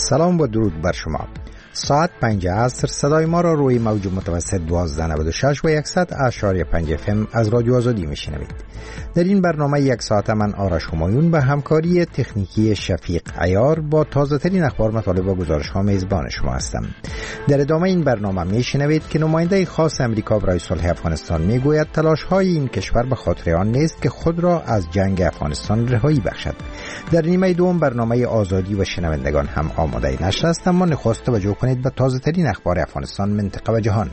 سلام و درود بر شما. ساعت 5 عصر صدای ما را روی موج متوسط 1296 و 100.5 FM از رادیو آزادی میشنوید. در این برنامه یک ساعت من آرش همایون به همکاری تکنیکی شفیق عیار با تازه ترین اخبار، مطالب و گزارش ها میزبان شما هستم. در ادامه این برنامه میشنوید که نماینده خاص امریکا برای صلح افغانستان میگوید تلاش های این کشور به خاطر آن نیست که خود را از جنگ افغانستان رهایی بخشد. در نیمه دوم برنامه آزادی و شنوندگان هم آماده نشر است، اما نخست توجه کنید به تازه ترین اخبار افغانستان، منطقه و جهان.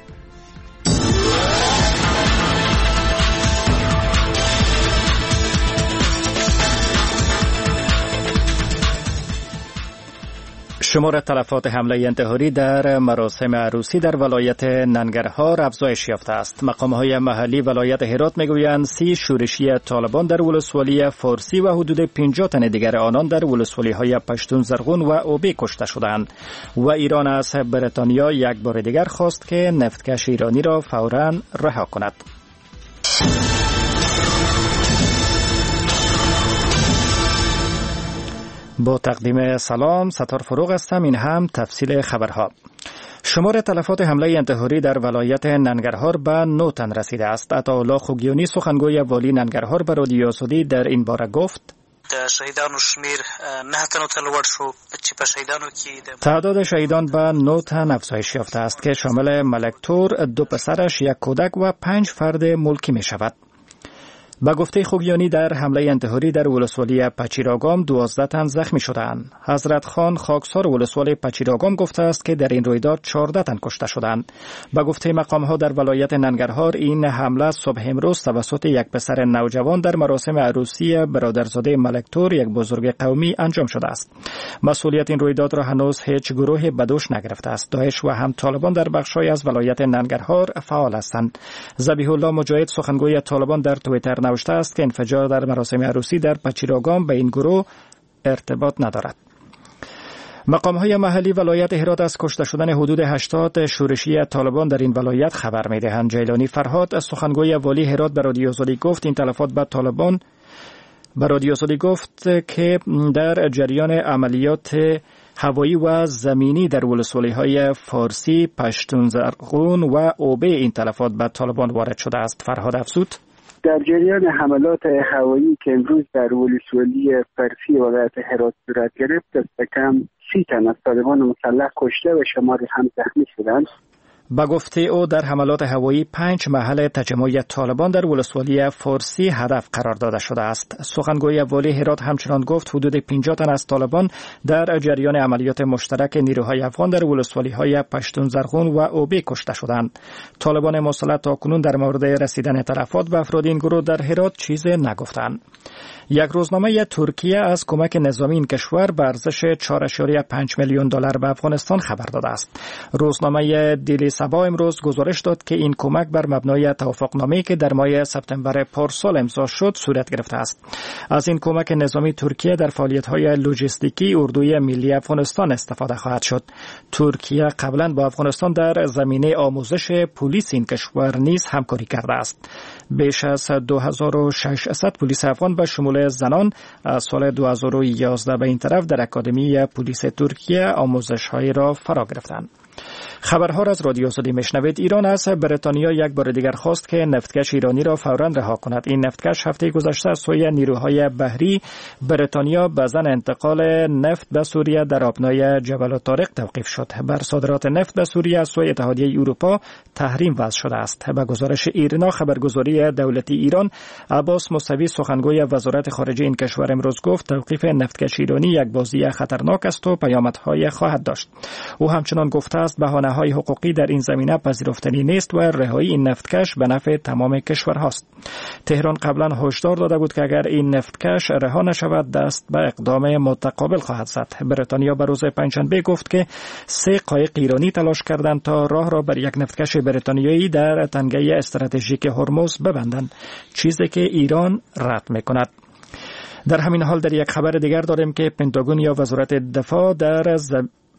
شمار تلفات حمله انتحاری در مراسم عروسی در ولایت ننگرهار افزایش یافته است. مقام‌های محلی ولایت هرات میگویند 30 شورشی طالبان در ولسوالی فارسی و حدود 50 تن دیگر آنان در ولسوالی‌های پشتون زرغون و اوبی کشته شدند. و ایران از بریتانیا یک بار دیگر خواست که نفتکش ایرانی را فوراً رها کند. با تقدیم سلام، ستار فروغ هستم. این هم تفصیل خبرها. شمار تلفات حمله انتحاری در ولایت ننگرهار به 9 تن رسیده است. عطاالله خوگیانی سخنگوی والی ننگرهار به رادیو آزادی در این باره گفت: شهیدانو شمیر 9 تنو ته لوړ شو چې په شهیدانو کې تعداد شهیدان به 9 تن افزایش یافته است که شامل ملک تور، 2 پسرش، 1 کودک و 5 فرد ملکی می شود. با گفته خوگیانی در حمله انتحاری در ولسوالی پچیراگام 12 تن زخمی شدند. حضرت خان خاکسار ولسوالی پچیراگام گفته است که در این رویداد 14 تن کشته شدند. با گفته مقام‌ها در ولایت ننگرهار این حمله صبح امروز توسط یک پسر نوجوان در مراسم عروسی برادرزاده ملک تور، یک بزرگ قومی، انجام شده است. مسئولیت این رویداد را هنوز هیچ گروه به دوش نگرفته است. داعش و هم طالبان در بخش‌های از ولایت ننگرهار فعال هستند. ذبیح الله مجاهد سخنگوی طالبان در توییتر نوشته است که انفجار در مراسم عروسی در پچیراگام به این گروه ارتباط ندارد. مقام‌های محلی ولایت هرات از کشته شدن حدود 80 شورشی طالبان در این ولایت خبر می‌دهند. جیلانی فرهاد از سخنگوی والی هرات به رادیو آزادی گفت این تلفات به طالبان به رادیو آزادی گفت که در جریان عملیات هوایی و زمینی در ولسوالی‌های فارسی، پشتون زرغون و اوبه این تلفات به طالبان وارد شده است. فرهاد افزود: در جریان حملات هوایی که امروز در ولسوالی فارسی ولایت هرات صورت گرفت، دست کم 30 تن از طالبان مسلح کشته و شماری هم زخمی شدند. با گفته او در حملات هوایی 5 محل تجمع طالبان در ولسوالی فارسی هدف قرار داده شده است. سخنگوی والی هرات همچنان گفت حدود 50 تن از طالبان در جریان عملیات مشترک نیروهای افغان در ولسوالی‌های پشتون زرغون و اوبی کشته شدند. طالبان مسلح تاکنون در مورد رسیدن تلفات به افراد این گروه در هرات چیزی نگفتند. یک روزنامه ترکیه از کمک نظامی این کشور به ارزش 4.5 میلیون دلار به افغانستان خبر داده است. روزنامه دیلی سبا امروز گزارش داد که این کمک بر مبنای توافقنامه‌ای که در ماه سپتامبر پارسال امضا شد صورت گرفته است. از این کمک نظامی ترکیه در فعالیت‌های لوجستیکی اردوی ملی افغانستان استفاده خواهد شد. ترکیه قبلا با افغانستان در زمینه آموزش پلیس این کشور نیز همکاری کرده است. بیش از 2600 پلیس افغان به شمول زنان از سال 2011 به این طرف در اکادمی پلیس ترکیه آموزش‌های را فرا گرفتند. خبرها را از رادیو آزادی میشنوید. ایران از بریتانیا یک بار دیگر خواست که نفتکش ایرانی را فوراً رها کند. این نفتکش هفته گذشته از سوی نیروهای بحری بریتانیا به ظن انتقال نفت به سوریه در آبنای جبل طارق توقیف شد. بر صادرات نفت به سوریه از سوی اتحادیه اروپا تحریم وضع شده است. به گزارش ایرنا خبرگزاری دولتی ایران، عباس موسوی سخنگوی وزارت خارجه این کشور امروز گفت توقیف نفتکش ایرانی یک بازی خطرناک است و پیامدهای خواهد داشت. او همچنان گفته است بهانه‌های حقوقی در این زمینه پذیرفتنی نیست و رهایی این نفتکش به نفع تمام کشورهاست. تهران قبلا هشدار داده بود که اگر این نفتکش رها نشود دست به اقدام متقابل خواهد زد. بریتانیا به روز پنجشنبه گفت که 3 قایق ایرانی تلاش کردند تا راه را بر یک نفتکش بریتانیایی در تنگه استراتژیک هرمز ببندند، چیزی که ایران رد می‌کند. در همین حال در یک خبر دیگر داریم که پنتاگون یا وزارت دفاع در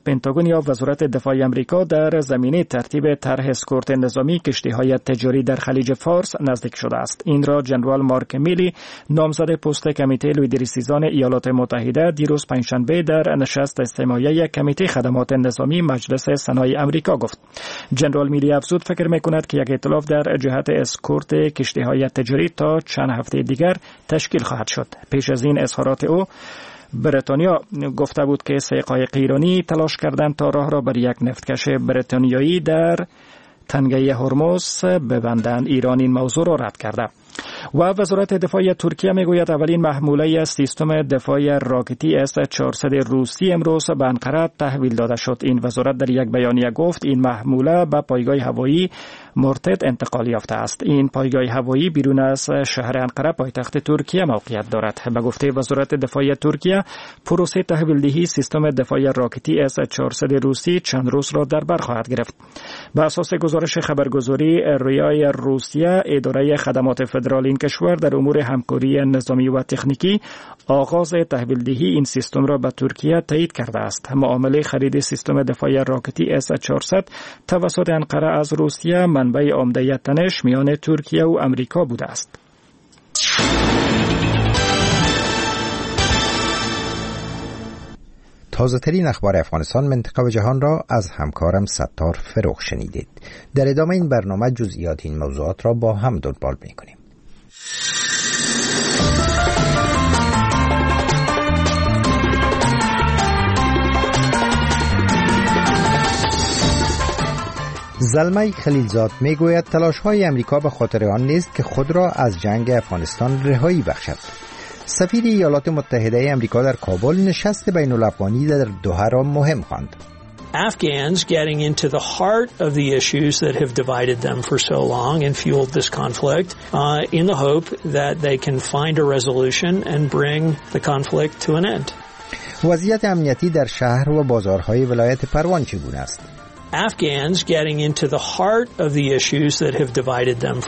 پنتاگون یا وزارت دفاع آمریکا در زمینه ترتیب طرح اسکورت نظامی کشتی‌های تجاری در خلیج فارس نزدیک شده است. این را جنرال مارک میلی، نامزد پست کمیته لویدریسیزان ایالات متحده، دیروز پنجشنبه در نشست استماعی کمیته خدمات نظامی مجلس سنای آمریکا گفت. جنرال میلی افزود فکر می‌کند که یک ائتلاف در جهت اسکورت کشتی‌های تجاری تا چند هفته دیگر تشکیل خواهد شد. پیش از این اظهارات او، بریتانیا گفته بود که سه قایق ایرانی تلاش کردند تا راه را بر یک نفتکش بریتانیایی در تنگه هرمز ببندند. ایران این موضوع را رد کرده. و وزارت دفاع ترکیه میگوید اولین محموله سیستم دفاع راکتی S-400 روسی امروز به انقره تحویل داده شد. این وزارت در یک بیانیه گفت این محموله به پایگاه هوایی مرتد انتقال یافته است. این پایگاه هوایی بیرون از شهر انقره پایتخت ترکیه موقعیت دارد. به گفته وزارت دفاع ترکیه، پروسه تحویل دهی سیستم دفاع راکتی S-400 روسی چند روز را در بر خواهد گرفت. به اساس گزارش خبرگزاری ریای روسیه، اداره خدمات فدرال این کشور در امور همکاری نظامی و تکنیکی آغاز تحویل دهی این سیستم را به ترکیه تایید کرده است. معامله خرید سیستم دفاع راکتی S-400 توسط انقره از روسیه منبع عمده تنش میان ترکیه و آمریکا بوده است. تازه ترین اخبار افغانستان، منطقه و جهان را از همکارم ستار فروغ شنیدید. در ادامه این برنامه جزئیات این موضوعات را با هم دنبال می‌کنیم. زلمه خلیلزاد میگوید تلاش‌های امریکا به خاطر آن نیست که خود را از جنگ افغانستان رهایی بخشد. سفیر ایالات متحده امریکا در کابل نشست بین الافغانی در دوحه را مهم خواند. Afghans getting into the heart of the issues that have divided them for so long and fueled this conflict in the hope that they can find a resolution and bring the conflict to an end. وضعیت امنیتی در شهر و بازارهای ولایت پروان چگونه است؟ Afghans getting into the heart of the issues that have divided them.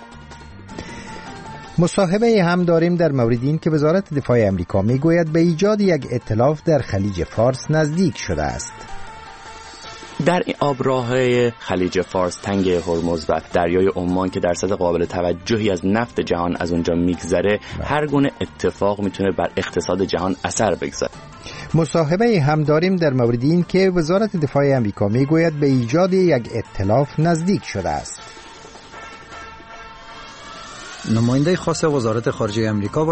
مصاحبه هم داریم در مورد این که وزارت دفاع امریکا میگوید به ایجاد یک ائتلاف در خلیج فارس نزدیک شده است. در آبراههای خلیج فارس، تنگه هرمز و دریای عمان که درصد قابل توجهی از نفت جهان از اونجا میگذره، هر گونه اتفاق میتونه بر اقتصاد جهان اثر بگذاره. مصاحبه هم داریم در مورد این که وزارت دفاع امریکا میگوید به ایجاد یک ائتلاف نزدیک شده است. نماینده خاص وزارت خارجه امریکا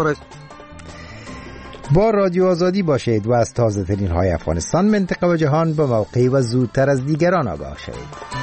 با رادیو آزادی باشید و از تازه ترین های افغانستان، منطقه و جهان به موقعی و زودتر از دیگران آگاه شوید.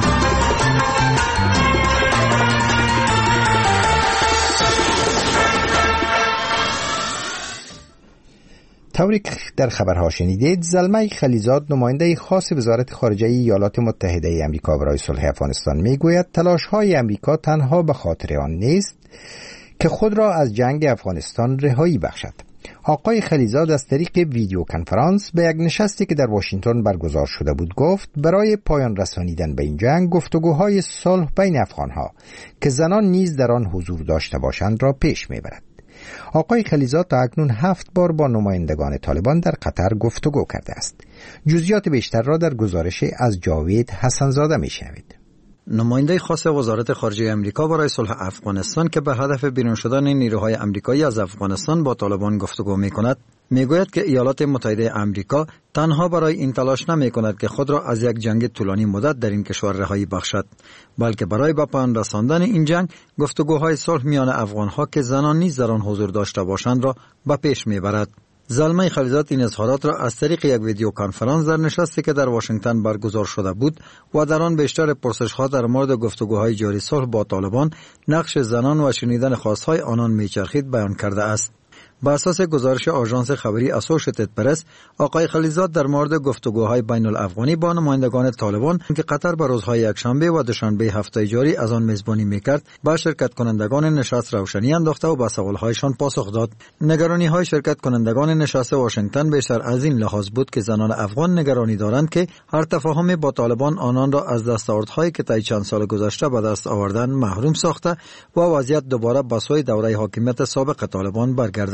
طوری که در خبرها شنیدید، زلمه خلیلزاد، نماینده خاص وزارت خارجه ایالات متحده امریکا برای صلح افغانستان، میگوید تلاش‌های امریکا تنها به خاطر آن نیست که خود را از جنگ افغانستان رهایی بخشد. آقای خلیلزاد از طریق ویدیو کنفرانس به یک نشستی که در واشنگتن برگزار شده بود گفت برای پایان رسانیدن به این جنگ گفتگوهای صلح بین افغانها که زنان نیز در آن حضور داشته باشند را پیش میبرد. آقای خلیلزاد تا اکنون 7 بار با نمایندگان طالبان در قطر گفتگو کرده است. جزئیات بیشتر را در گزارش از جاوید حسنزاده میشنوید. نماینده خاص وزارت خارجه امریکا برای صلح افغانستان که به هدف بیرون شدن نیروهای امریکایی از افغانستان با طالبان گفتگو می‌کند، میگوید که ایالات متحده امریکا تنها برای این تلاش نمی‌کند که خود را از یک جنگ طولانی مدت در این کشور رهایی بخشد، بلکه برای به پایان رساندن این جنگ گفتگوهای صلح میان افغان‌ها که زنان نیز در آن حضور داشته باشند را به پیش می‌برد. زلمه خلیلزاد این اظهارات را از طریق یک ویدیو کنفرانس در نشستی که در واشنگتن برگزار شده بود و در آن بیشتر پرسش‌ها در مورد گفتگوهای جاری صلح با طالبان، نقش زنان و شنیدن خواستهای آنان میچرخید بیان کرده است. با اساس گزارش آژانس خبری اسوشییتد پرس، آقای خلیلزاد در مورد گفتگوهای بین الافغانی با نمایندگان طالبان که قطر به روزهای یکشنبه و دوشنبه هفته جاری از آن میزبانی میکرد، با شرکت کنندگان نشست روشنی انداخته و به سوالهایشان پاسخ داد. نگرانی‌های شرکت کنندگان نشست واشنگتن بیشتر از این لحاظ بود که زنان افغان نگرانی دارند که هر تفاهم با طالبان آنان را از دستاوردهایی که طی چند سال گذشته به دست آوردن محروم ساخته و وضعیت دوباره به سوی دوره حاکمیت سابق طالبان برگردد.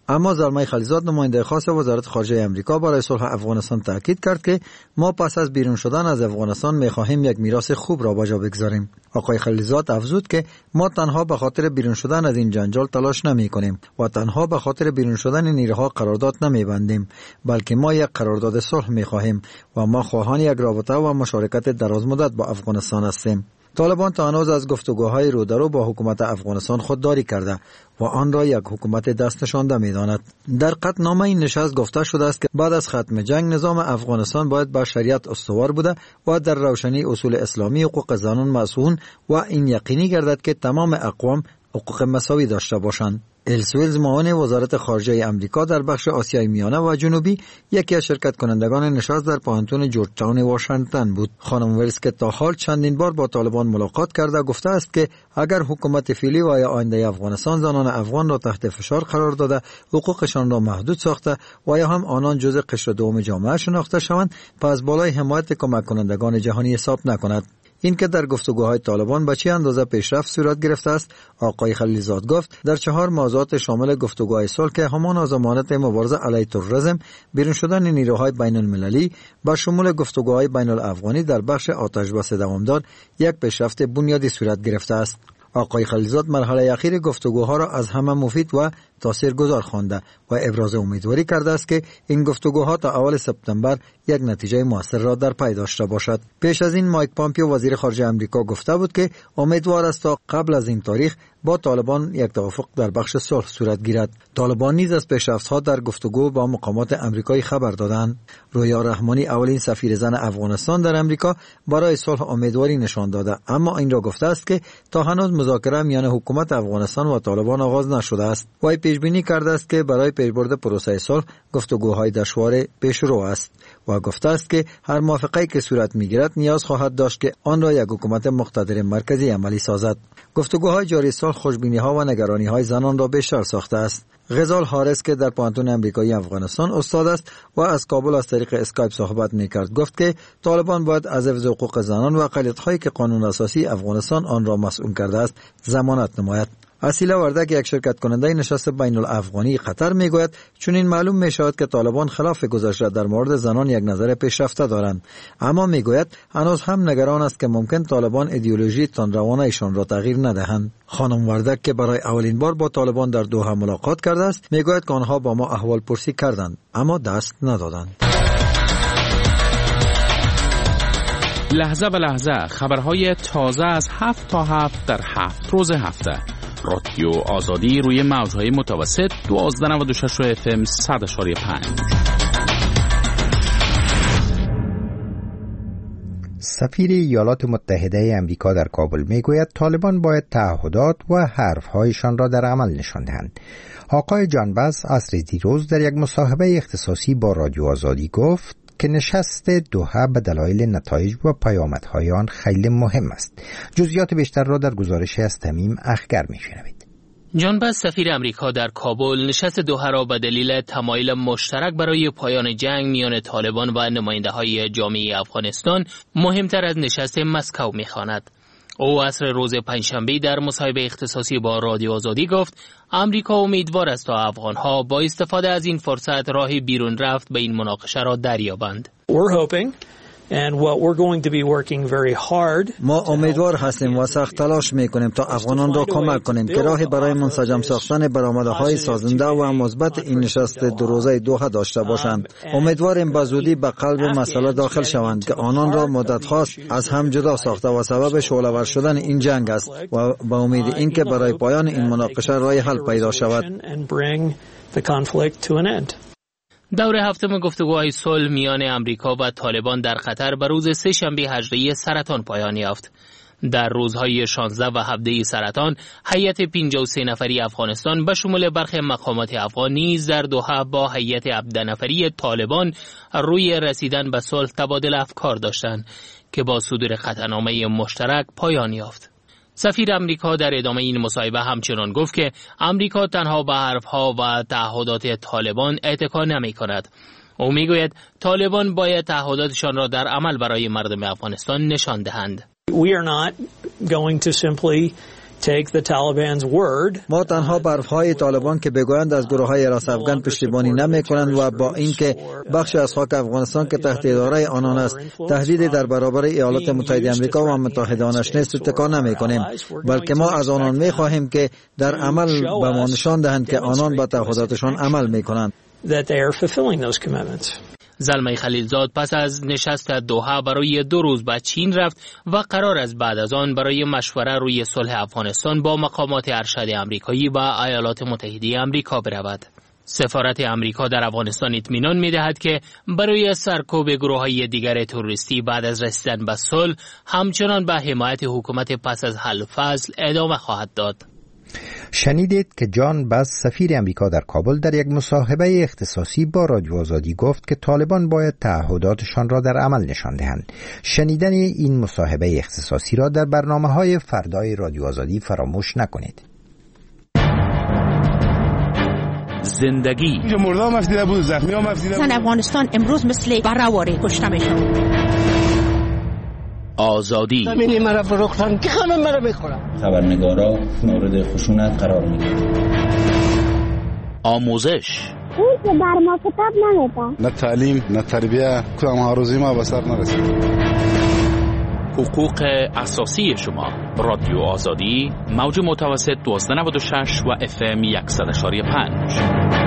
اما زلمه خلیزاد نماینده خاص وزارت خارجه آمریکا برای صلح افغانستان تاکید کرد که ما پس از بیرون شدن از افغانستان می‌خواهیم یک میراث خوب را به جا بگذاریم. آقای خلیزاد افزود که ما تنها به خاطر بیرون شدن از این جنجال تلاش نمی‌کنیم و تنها به خاطر بیرون شدن نیروها قرارداد نمی‌بندیم، بلکه ما یک قرارداد صلح می‌خواهیم و ما خواهان یک رابطه و مشارکت درازمدت با افغانستان هستیم. طالبان تا هنوز از گفتگوهای رو در رو با حکومت افغانستان خودداری کرده و آن را یک حکومت دست نشانده می‌داند. در قطعنامه این نشست گفته شده است که بعد از ختم جنگ نظام افغانستان باید بر شریعت استوار بوده و در روشنی اصول اسلامی حقوق زنان مسئول و این یقینی گردد که تمام اقوام حقوق مساوی داشته باشند. السویلز معاون وزارت خارجه آمریکا در بخش آسیای میانه و جنوبی یکی از شرکت کنندگان نشست در پوهنتون جورج تاون واشنگتن بود. خانم ویلز که تا حال چندین بار با طالبان ملاقات کرده گفته است که اگر حکومت فعلی و یا آینده افغانستان زنان افغان را تحت فشار قرار داده، حقوقشان را محدود ساخته و یا هم آنان جزء قشر دوم جامعه شناخته شوند، پس بالای حمایت کمک کنندگان جهانی حساب نکند. این که در گفتگوهای طالبان به چه اندازه پیشرفت صورت گرفته است، آقای خلیلزاد گفت در 4 موضوعات شامل گفتگوهای صلح که همان از ضمانت مبارزه علیه تروریسم، بیرون شدن نیروهای بین المللی با شمول گفتگوهای بین الافغانی در بخش آتش بس دوامدار یک پیشرفت بنیادی صورت گرفته است. آقای خلیلزاد مرحله اخیر گفتگوها را از همه مفید و تاثیرگذار خوانده و ابراز امیدواری کرده است که این گفتگوها تا اول سپتامبر یک نتیجه موثر را در پی داشته باشد. پیش از این مایک پامپیو وزیر خارجه آمریکا گفته بود که امیدوار است تا قبل از این تاریخ با طالبان یک توافق در بخش صلح صورت گیرد. طالبان نیز از پیشرفت‌ها در گفتگو با مقامات آمریکایی خبر دادند. رویا رحمانی اولین سفیر زن افغانستان در آمریکا برای صلح امیدواری نشان داده، اما این را گفته است که تا هنوز مذاکره میان حکومت افغانستان و طالبان آغاز نشده است. وی پیش بینی کرده است که برای پیشبرد پروسه صلح گفتگوهای دشوار پیشرو است و گفته است که هر موافقه‌ای که صورت می‌گیرد نیاز خواهد داشت که آن را یک حکومت مقتدر مرکزی عملی سازد. گفتگوهای جاری صلح خوشبینی‌ها و نگرانی‌های زنان را بیشتر ساخته است. غزال حارس که در پوهنتون آمریکایی افغانستان استاد است و از کابل از طریق اسکایپ صحبت می‌کرد، گفت که طالبان باید از حفظ حقوق زنان و اقلیت‌هایی که قانون اساسی افغانستان آن را مسئول کرده است ضمانت نماید. اسیله وردک یک شرکت کننده نشست بین الافغانی قطر میگوید چون این معلوم می شود که طالبان خلاف گذشته در مورد زنان یک نظر پیشرفته دارند، اما میگوید هنوز هم نگران است که ممکن طالبان ایدئولوژی تندروانه ایشان را تغییر ندهند. خانم وردک که برای اولین بار با طالبان در دوحه ملاقات کرده است میگوید که آنها با ما احوال پرسی کردند اما دست ندادند. لحظه به لحظه خبرهای تازه از 7 تا 7 در 7 روز هفته. رادیو آزادی روی موج‌های متوسط 1296 FM 100.5. سفیر ایالات متحده آمریکا در کابل میگوید طالبان باید تعهدات و حرفهایشان را در عمل نشان دهند. آقای جان باز عصر دیروز در یک مصاحبه اختصاصی با رادیو آزادی گفت که نشست دوحه به دلایل نتایج و پیامدهای آن خیلی مهم است. جزئیات بیشتر را در گزارش از تمیم اخگر میشنوید. جان باز سفیر امریکا در کابل نشست دوحه را به دلیل تمایل مشترک برای پایان جنگ میان طالبان و نماینده‌های جامعه افغانستان مهمتر از نشست مسکو می‌خواند. او عصر روز پنجشنبه در مصاحبه اختصاصی با رادیو آزادی گفت امریکا امیدوار است تا افغان‌ها با استفاده از این فرصت راه بیرون رفت به این مناقشه را دریابند. ما امیدوار هستیم و سخت تلاش میکنیم تا افغانان را کمک کنیم که راه برای منسجم ساختن برآمدهای سازنده و مثبت این نشست دو روزه دوحه داشته باشند. امیدواریم به زودی به قلب مسئله داخل شوند که آنان را مدت هاست از هم جدا ساخته و سبب شعله‌ور شدن این جنگ است و به امید اینکه برای پایان این مناقشه راه حل پیدا شود. دور هفتم گفتگوهای صلح میان امریکا و طالبان در قطر به روز سه‌شنبه هجری سرطان پایان یافت. در روزهای 16 و 17 سرطان، هیئت 53 نفری افغانستان به شمول برخی مقامات افغان نیز در دوحه با هیئت 17 نفری طالبان روی رسیدن به صلح تبادل افکار داشتند که با صدور قطعنامه مشترک پایان یافت. سفیر امریکا در ادامه این مصاحبه همچنان گفت که امریکا تنها به حرفها و تعهدات طالبان اتکا نمی کند. او می گوید طالبان باید تعهداتشان را در عمل برای مردم افغانستان نشان دهند. take the Taliban's word. ما تنها بر حرفهای طالبان که بگویند از گروه‌های حراس افغان پشتیبانی نمی‌کنند و با اینکه بخشی از خاک افغانستان که تحت اداره آنان است تهدیدی در برابر ایالات متحده آمریکا و متحدانش نیست اتکا نمی‌کنیم، بلکه ما از آنان می‌خواهیم که در عمل به ما نشان دهند که آنان به تعهداتشان عمل می‌کنند. زلمه خلیلزاد پس از نشست دوحه برای 2 روز به چین رفت و قرار است بعد از آن برای مشوره روی صلح افغانستان با مقامات ارشد آمریکایی و ایالات متحده آمریکا برود. سفارت آمریکا در افغانستان اطمینان می‌دهد که برای سرکوب گروه‌های دیگر تروریستی بعد از رسیدن به صلح همچنان به حمایت حکومت پس از حل فصل ادامه خواهد داد. شنیدید که جان باز سفیر امریکا در کابل در یک مصاحبه اختصاصی با رادیو آزادی گفت که طالبان باید تعهداتشان را در عمل نشان دهند. شنیدن این مصاحبه اختصاصی را در برنامه‌های فردای رادیو آزادی فراموش نکنید. زندگی مردم مفدیده بود، زخمی ها مفدیده بود. افغانستان امروز مثل برآوری کشته میشن. آزادی زمینی مرا فروختن که همه مرا میخورن. خبرنگارا مورد خشونت قرار میگیرن. آموزش اون که بر ما کتاب نمیده. نه تعلیم نه تربیه کدام هاروزی ما به سر نرسید. حقوق اساسی شما. رادیو آزادی موج متوسط 1296 و FM 100.5.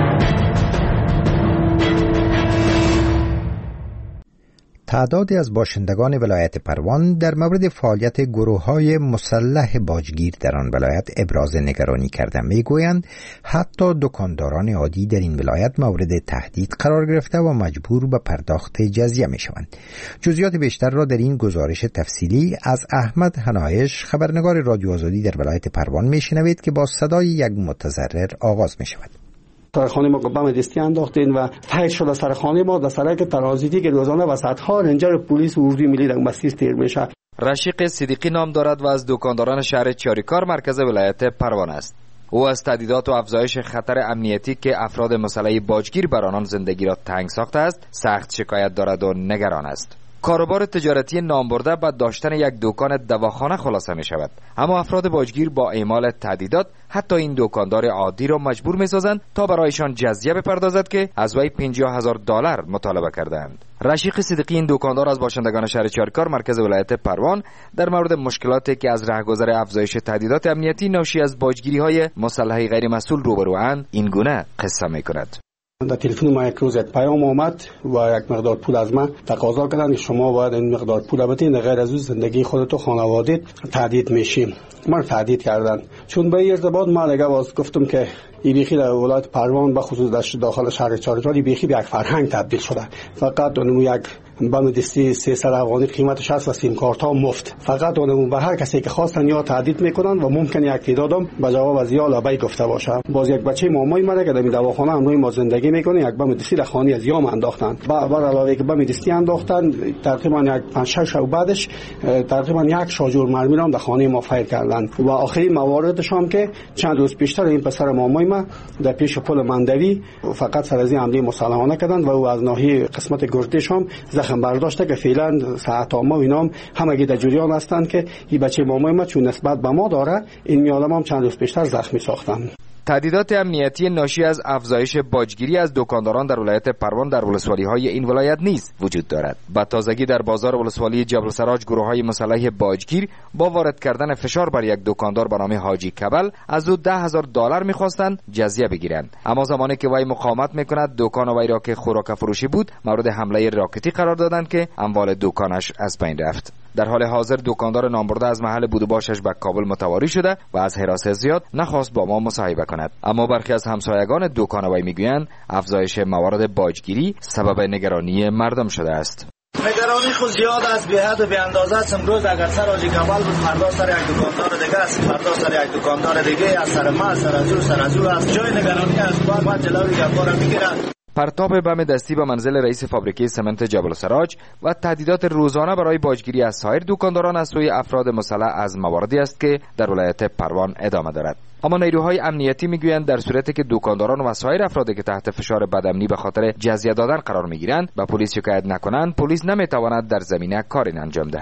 تعدادی از باشندگان ولایت پروان در مورد فعالیت گروه‌های مسلح باجگیر در آن ولایت ابراز نگرانی کردند. میگویند حتی دکانداران عادی در این ولایت مورد تهدید قرار گرفته و مجبور به پرداخت جزیه میشوند. جزئیات بیشتر را در این گزارش تفصیلی از احمد حنایش خبرنگار رادیو آزادی در ولایت پروان میشنوید که با صدای یک متضرر آغاز میشود. سرخانه ما بم دستی انداختین و فیض شده سرخانه ما در سرک ترازیدی که روزانه و صدها رنجر پلیس و اردوی ملی در مسیر تیر میشه. رشیق صدیقی نام دارد و از دکانداران شهر چاریکار مرکز ولایت پروان است. او از تهدیدات و افزایش خطر امنیتی که افراد مسلح باجگیر بر آنان زندگی را تنگ ساخته است سخت شکایت دارد و نگران است. کاروبار تجارتی نامبرده با داشتن یک دکان دواخانه خلاصه می شود، اما افراد باجگیر با اعمال تهدیدات حتی این دکاندار عادی را مجبور می سازند تا برایشان جزیه بپردازد که از وی $50,000 مطالبه کردند. رشیق صدیقی این دکاندار از باشندگان شهر چاریکار مرکز ولایت پروان در مورد مشکلاتی که از رهگذر افزایش تهدیدات امنیتی ناشی از باجگیری های مسلح غیر مسئول روبروند این گونه قصه می کند. در تلفن ما یک روز یک پیام آمد و یک مقدار پول از من تقاضا کردند شما باید این مقدار پول بدین، غیر از اون زندگی خودت و خانوادت تهدید میشیم. من تهدید کردن چون به این ارتباط من دیگه باز گفتم که این بیخی در ولایت پروان به خصوص داخل شهر چاریکار بیخی به یک فرهنگ تبدیل شده. فقط اون یک بم دستی 300 افغانی قیمتش هست و سیم کارت ها مفت. فقط اون به هر کسی که خواستن یا تهدید میکنن و ممکن یک تعدادم به جواب از یا لبی گفته باشه. باز یک بچه مامای مرا که در دواخانه همراه ما زندگی میکنه یک بم دستی در خانه از یام انداختن. بر علاوه که بم دستی انداختن تقریبا یک 5-6 شب بعدش تقریبا یک شاجور مرمی را در خانه ما فیر کردن و آخری مواردش هم که چند روز پیشتر این پسر مامای ما در پیش پل مندوی فقط سر از این حمله مسلحانه کردند و او از ناحیه قسمت گردش هم زخم برداشته که فعلا ساعت ما و اینا همگی در جریان هستند که این بچه مامای ما چون نسبت به ما داره این میادم هم چند روز پیشتر زخمی ساختن. تهدیدات امنیتی ناشی از افزایش باجگیری از دکانداران در ولایت پروان در ولسوالی‌های این ولایت نیز وجود دارد. با تازگی در بازار ولسوالی جبل سراج گروه‌های مسلح باجگیر با وارد کردن فشار بر یک دکاندار به نام حاجی کبل از او $10,000 می‌خواستند جزیه بگیرند، اما زمانی که وی مقاومت می‌کند دکان وی را که خوراک فروشی بود مورد حمله راکتی قرار دادند که اموال دکانش از بین رفت. در حال حاضر دکاندار نامبرده از محل بود و باشش به کابل متواری شده و از حراس زیاد نخواست با ما مصاحبه کند، اما برخی از همسایگان دکان وی میگویند افزایش موارد باجگیری سبب نگرانی مردم شده است. نگرانی خود زیاد است، به حد و به اندازه است. امروز اگر سر حاجی کمال بود فردا سر یک دکاندار دیگه است، فردا سر یک دکاندار دیگه از سر ما سر از او است. جای نگرانی است. باید جلوی گپا را بگیرند. پرتاب بم دستی به منزل رئیس فابریکه سمنت جبل سراج و تهدیدات روزانه برای باجگیری از سایر دکانداران از سوی افراد مسلح از مواردی است که در ولایت پروان ادامه دارد. اما نیروهای امنیتی میگویند در صورتی که دکانداران و سایر افرادی که تحت فشار بدامنی به خاطر جزیه دادن قرار میگیرند و پلیس شکایت نکنند، پلیس نمیتواند در زمینه کاری انجام دهد.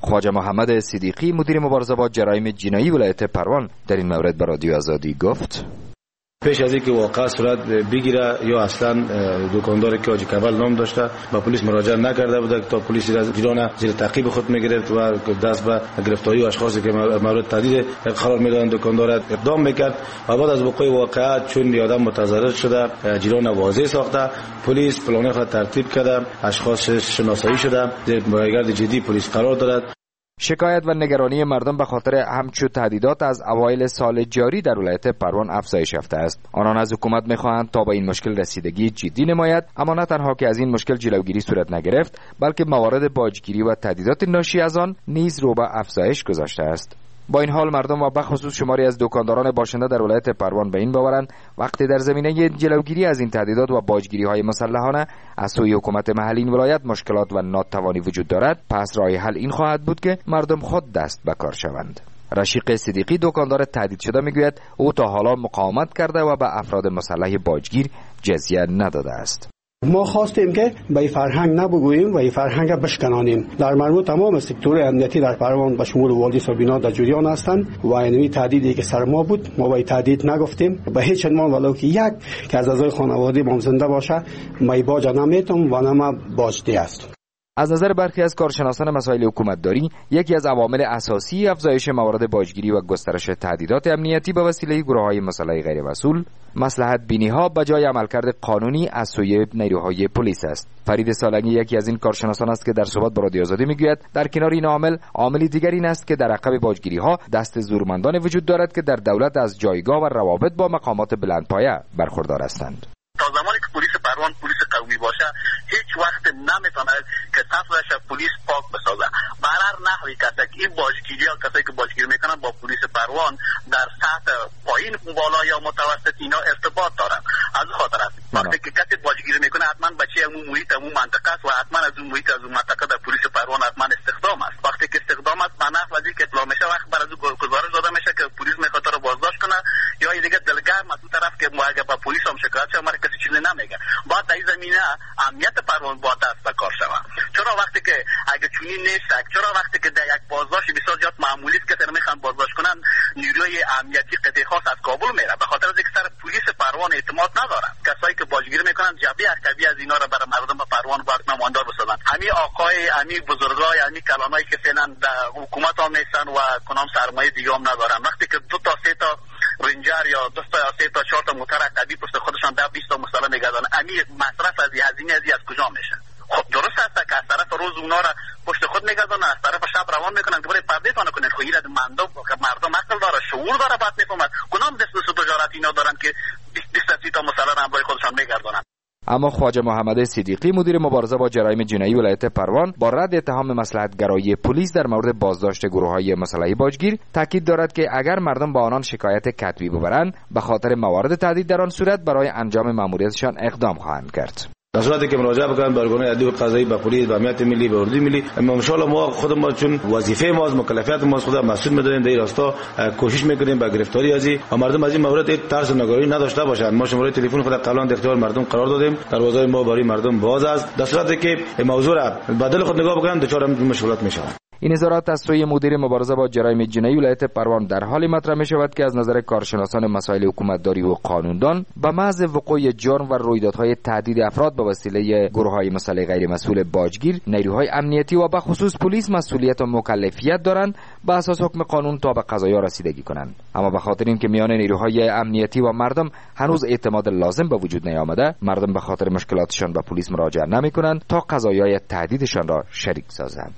خواجه محمد صدیقی مدیر مبارزه با جرایم جنایی ولایت پروان در این مورد به رادیو آزادی گفت: پیش از اینکه واقعا صورت بگیره یا اصلا دکانداری که حاجی کول نام داشته به پلیس مراجعه نکرده بوده تا پلیس جیران زیر تعقیب خود میگرفت و دست به گرفتاری اشخاصی که مورد تهدید قرار میدادن دکاندار اقدام میکرد و بعد از وقوع واقعه چون آدم متضرر شده جیران واضح ساخته پلیس پلان خود ترتیب کرده اشخاص شناسایی شده زیر مراقبت جدی پلیس قرار دارد. شکایت و نگرانی مردم به خاطر همچو تهدیدات از اوایل سال جاری در ولایت پروان افزایش یافته است. آنان از حکومت می‌خواهند تا به این مشکل رسیدگی جدی نماید، اما نه تنها که از این مشکل جلوگیری صورت نگرفت، بلکه موارد باجگیری و تهدیدات ناشی از آن نیز رو به افزایش گذاشته است. با این حال مردم و بخصوص شماری از دکانداران باشنده در ولایت پروان به این باورند وقتی در زمینه جلوگیری از این تهدیدات و باجگیری‌های مسلحانه از سوی حکومت محلی این ولایت مشکلات و ناتوانی وجود دارد، پس راه حل این خواهد بود که مردم خود دست به کار شوند. رشیق صدیقی دکاندار تهدید شده میگوید او تا حالا مقاومت کرده و به افراد مسلح باجگیر جزیه نداده است. ما خواستیم که به این فرهنگ نبگوییم و این فرهنگ بشکنانیم. در مربوط تمام سکتور امنیتی در پروان به شمول والیس و بینا در جریان هستند و اینمی تهدیدی که سر ما بود ما به تهدید نگفتیم به هیچ عنوان، ولو که یک که از اعضای خانواده ما زنده باشه ما باج نمیتم و نه باجده است. از نظر برخی از کارشناسان مسائل حکومتداری، یکی از عوامل اساسی افزایش موارد باجگیری و گسترش تهدیدات امنیتی به وسیله گروه‌های مسلح غیرمسئول، مصلحت بینی‌ها به جای عملکرد قانونی از سوی نیروهای پلیس است. فرید سالنگی یکی از این کارشناسان است که در صحبت با رادیو آزادی میگوید در کنار این عامل دیگری این است که در عقب باجگیری‌ها دست زورمندان وجود دارد که در دولت از جایگاه و روابط با مقامات بلندپایه برخوردار هستند. تا زمانی که پلیس پروان پلیس قوی باشه هیچ وقت نمیتونه که سطحش پلیس پاک بسازه. بر هر نحوی کسی که این باجگیری ها کسایی که باجگیری میکنن با پلیس پروان در سطح پایین بالا یا متوسط اینا ارتباط دارن. از خاطر است وقتی که کسی باجگیری میکنه حتما بچه اون محیط اون منطقه است و حتما از اون محیط از اون منطقه در پلیس پروان حتما استخدام است. وقتی که استخدام است به نحو از اینکه اطلاع میشه وقت بر از اون گزارش داده میشه که پلیس میخواد رو بازداشت کنه یا دیگه دلگرم از اون طرف که ما اگه با پلیس هم شکایت شه ما کسی چیزی نمیگه. باید در این زمینه امنیت پروان با دست به کار شود. چرا وقتی که اگه چونی نیست، چرا وقتی که در یک بازداشت بسیار زیاد معمولی است که سر میخوان بازداشت کنن نیروی امنیتی قطعه خاص از کابل میره به خاطر اینکه سر پلیس پروان اعتماد نداره. کسایی که باجگیری میکنن جبهه عسکری از اینا رو برای مردم پروان باید نمایندار بسازن. همین آقای همین بزرگای همین کلانایی که فعلا در حکومت هم نیستن و کنام سرمایه دیگه هم ندارن، وقتی که 2 تا 3 تا رنجر یا 2 تا 3 تا 4 تا موتر عقبی پشت خودشان 10-20 تا مسئله نگردن، همین مصرف از هزینه از کجا میشه؟ خب درست است که از طرف روز اونا را پشت خود نگردن، از طرف شب روان میکنن که برای پرده تانه کنن. خب این مردم عقل داره، شعور داره، بعد میفهمن کدام دست تجارت اینا دارن که 20 تا مسئله را برای خودشان میگردونن. اما خواجه محمد صدیقی مدیر مبارزه با جرایم جنایی ولایت پروان با رد اتهام مصلحت‌گرایی پلیس در مورد بازداشت گروه‌های مسلح باجگیر تاکید دارد که اگر مردم با آنان شکایت کتبی ببرند به خاطر موارد تهدید در آن صورت برای انجام مأموریتشان اقدام خواهند کرد. در صورتی که مراجعه بکنن به ارگان‌های عدلی و قضایی، به پلیس، به امنیت ملی، به اردوی ملی، ان شاءالله ما خود ما چون وظیفه ما از مکلفیت ما خود مسئول می‌دونیم در این راستا کوشش می‌کنیم به گرفتاری از این و مردم از این مورد ترس و نگرانی نداشته باشند. ما شماره تلفن خود قبلا در اختیار مردم قرار دادیم، دروازه ما برای مردم باز است. در صورتی که موضوع را بدل خود نگاه بکنن دچار مشکلات میشوند. این اظهارات از سوی مدیر مبارزه با جرایم جنایی ولایت پروان در حالی مطرح می شود که از نظر کارشناسان مسائل حکومتداری و قانوندان به محض وقوع جرم و رویدادهای تهدید افراد به وسیله گروه‌های مسلح غیر مسئول باجگیر، نیروهای امنیتی و به خصوص پلیس مسئولیت و مکلفیت دارند به اساس حکم قانون تا به قضایا رسیدگی کنند. اما به خاطر اینکه میان نیروهای امنیتی و مردم هنوز اعتماد لازم به وجود نیامده، مردم به خاطر مشکلاتشان به پلیس مراجعه نمی‌کنند تا قضایای تهدیدشان را شریک سازند.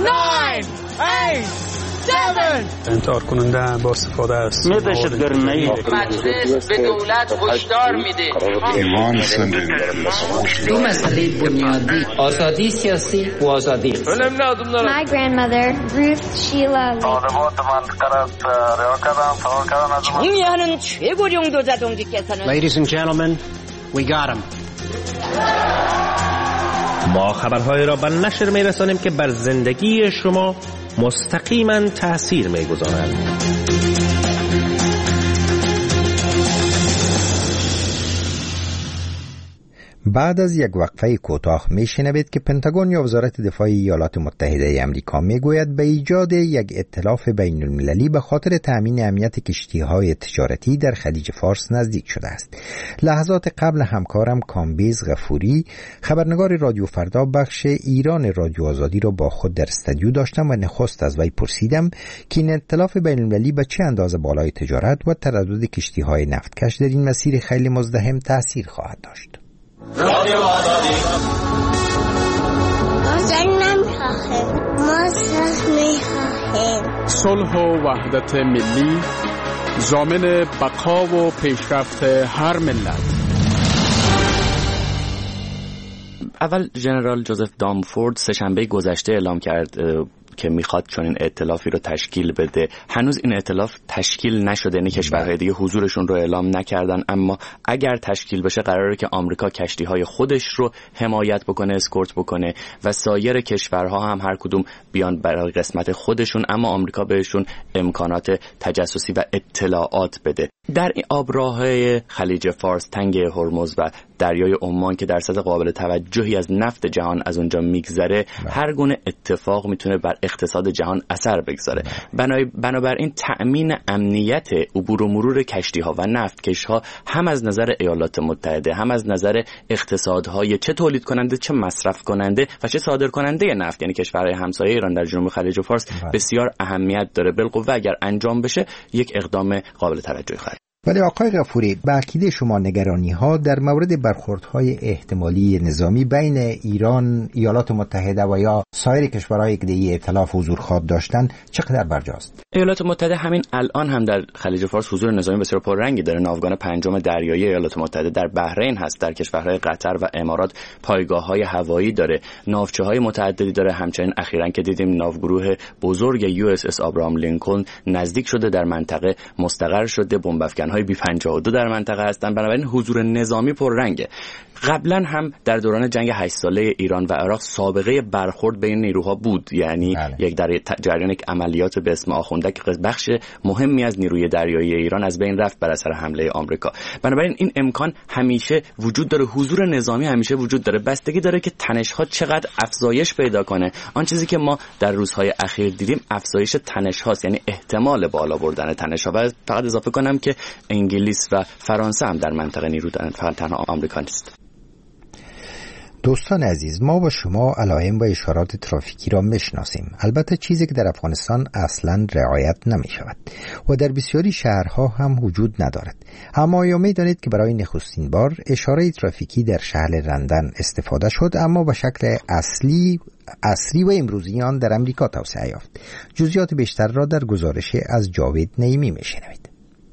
9 8 7 انتحار کننده با استفاده است. مجلس به دولت هشدار میده دو مسئله بنیادی، آزادی سیاسی و آزادی. My grandmother Ruth Sheila 정의하는 최고령 도자동지께서는 Ladies and gentlemen, we got him. ما خبرهای را به نشر می‌رسانیم که بر زندگی شما مستقیما تأثیر می‌گذارند. بعد از یک وقفه کوتاه میشنوید که پنتاگون یا وزارت دفاع ایالات متحده آمریکا میگوید به ایجاد یک ائتلاف بین المللی به خاطر تامین امنیت کشتی‌های تجارتی در خلیج فارس نزدیک شده است. لحظات قبل همکارم کامبیز غفوری، خبرنگار رادیو فردا بخش ایران رادیو آزادی را با خود در استودیو داشتم و نخست از وی پرسیدم که این ائتلاف بین المللی به چه اندازه بالای تجارت و تردد کشتی‌های نفتکش در این مسیر خیلی مزدحم تأثیر خواهد داشت. رادیو آزادی ما صلح می‌خواهیم. صلح و وحدت ملی ضامن بقا و پیشرفت هر ملت. اول ژنرال جوزف دامفورد سه‌شنبه گذشته اعلام کرد که میخواد چنین ائتلافی رو تشکیل بده. هنوز این ائتلاف تشکیل نشده، یعنی کشورهای دیگه حضورشون رو اعلام نکردن، اما اگر تشکیل بشه قراره که آمریکا کشتی‌های خودش رو حمایت بکنه، اسکورت بکنه و سایر کشورها هم هر کدوم بیان برای قسمت خودشون، اما آمریکا بهشون امکانات تجسسی و اطلاعات بده. در این آبراههای خلیج فارس، تنگ هرمز و دریای عمان که درصد قابل توجهی از نفت جهان از اونجا میگذره، هر گونه اتفاق میتونه بر اقتصاد جهان اثر بگذاره. بنابراین تأمین امنیت عبور و مرور کشتی‌ها و نفتکش‌ها هم از نظر ایالات متحده، هم از نظر اقتصادهای چه تولید کننده، چه مصرف کننده و چه صادر کننده نفت، یعنی کشورهای همسایه ایران در جنوب خلیج فارس بسیار اهمیت داره. بالقوه اگر انجام بشه یک اقدام قابل توجهی خواهد. ولی آقای غفوری، به عقیده شما نگرانی‌ها در مورد برخوردهای احتمالی نظامی بین ایران، ایالات متحده و یا سایر کشورهای که در ائتلاف حضور خواهد داشتن چقدر برجاست؟ ایالات متحده همین الان هم در خلیج فارس حضور نظامی بسیار پررنگی داره. ناوگان پنجم دریایی ایالات متحده در بحرین هست، در کشورهای قطر و امارات پایگاه‌های هوایی داره، ناوچه‌های متعددی داره. همچنین اخیراً که دیدیم ناوگروه بزرگ USS آبراهام لینکلن نزدیک شده، در منطقه مستقر شده، بمب افکن‌های B-52 در منطقه هستن. بنابراین حضور نظامی پررنگه. قبلا هم در دوران جنگ 8 ساله ایران و عراق سابقه برخورد بین نیروها بود، یعنی یک در جریان یک عملیات به اسم آخوندک که بخش مهمی از نیروی دریایی ایران از بین رفت بر اثر حمله آمریکا. بنابراین این امکان همیشه وجود داره، حضور نظامی همیشه وجود داره. بستگی داره که تنش‌ها چقدر افزایش پیدا کنه. آن چیزی که ما در روزهای اخیر دیدیم افزایش تنش‌هاست، یعنی احتمال بالا بردن تنش‌ها. و فقط اضافه کنم که انگلیس و فرانسه هم در منطقه نیرو دارن، فقط تنها آمریکا نیست. دوستان عزیز، ما با شما علائم و اشارات ترافیکی را میشناسیم، البته چیزی که در افغانستان اصلا رعایت نمی شود و در بسیاری شهرها هم وجود ندارد. اما یا می دانید که برای نخستین بار اشاره ترافیکی در شهر لندن استفاده شد، اما به شکل اصلی و امروزی آن در امریکا توسعه یافت. جزئیات بیشتر را در گزارش از جاوید نعیمی میشنوید.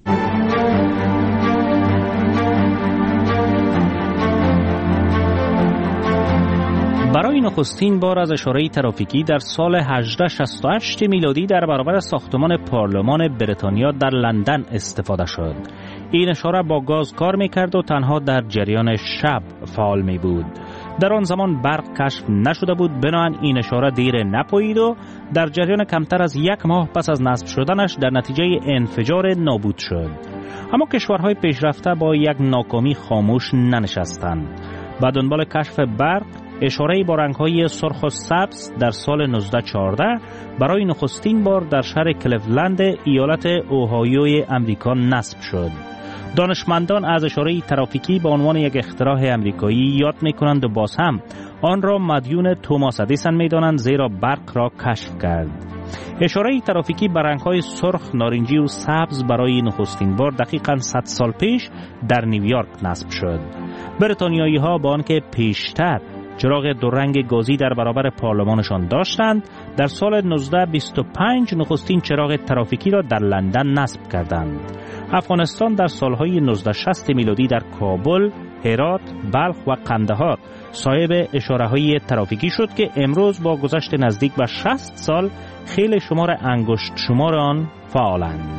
برای نخستین بار از اشاره ترافیکی در سال 1868 میلادی در برابر ساختمان پارلمان بریتانیا در لندن استفاده شد. این اشاره با گاز کار میکرد و تنها در جریان شب فعال می بود. در آن زمان برق کشف نشده بود، بنابراین این اشاره دیر نپایید و در جریان کمتر از 1 ماه پس از نصب شدنش در نتیجه انفجار نابود شد. اما کشورهای پیشرفته با یک ناکامی خاموش ننشستند. با دنبال کشف برق، اشاره‌ای با رنگ‌های سرخ و سبز در سال 1914 برای نخستین بار در شهر کلیولند ایالت اوهایوی امریکا نصب شد. دانشمندان از اشاره ترافیکی به عنوان یک اختراع امریکایی یاد می‌کنند و باز هم آن را مدیون توماس ادیسون می‌دانند، زیرا برق را کشف کرد. اشاره ترافیکی به رنگ‌های سرخ، نارنجی و سبز برای نخستین بار دقیقاً 100 سال پیش در نیویورک نصب شد. بریتانیایی‌ها با آنکه پیشتر چراغ دو رنگ گازی در برابر پارلمانشان داشتند، در سال 1925 نخستین چراغ ترافیکی را در لندن نصب کردند. افغانستان در سالهای 1960 میلادی در کابل، هرات، بلخ و قندهار صاحب اشاره‌های ترافیکی شد که امروز با گذشت نزدیک به 60 سال خیلی شمار انگشت شمار آن فعالند.